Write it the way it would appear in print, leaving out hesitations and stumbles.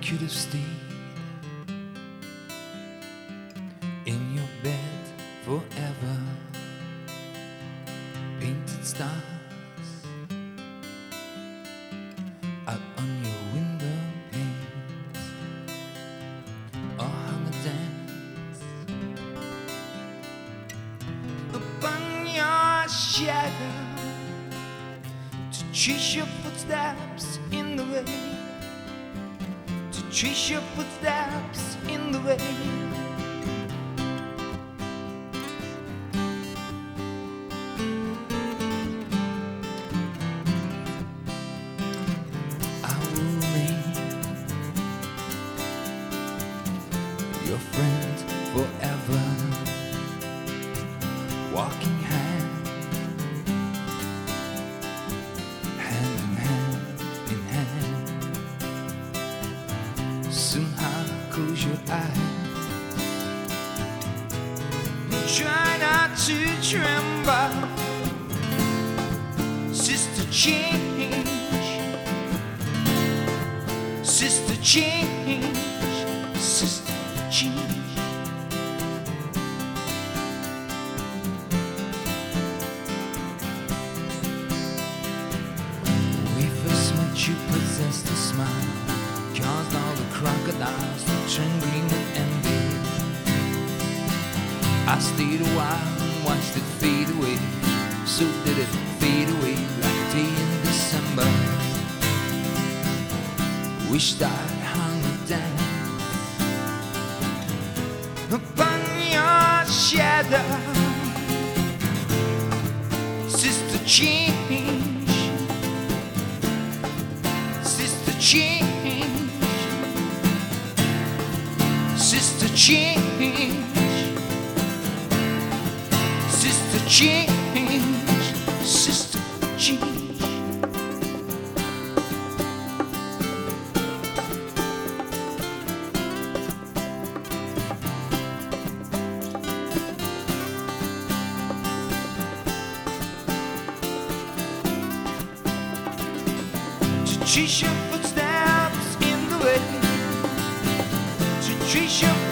could have stayed in your bed forever. Painted stars out on your window panes, or hung a dance upon your shadow to trace your footsteps in the rain, to trace your footsteps in the rain. Your friend forever, walking hand in hand. Soon I'll close your eyes, try not to tremble. Sister change, sister change, sister change. When we first met, you possessed a smile, caused all the crocodiles to turn green with envy. I stayed a while and watched it fade away. So did it fade away like a day in December. Wished I'd hung a dance upon your shadow. Sister change, sister change, sister change, sister change, sister change. To trace your footsteps in the rain, to trace your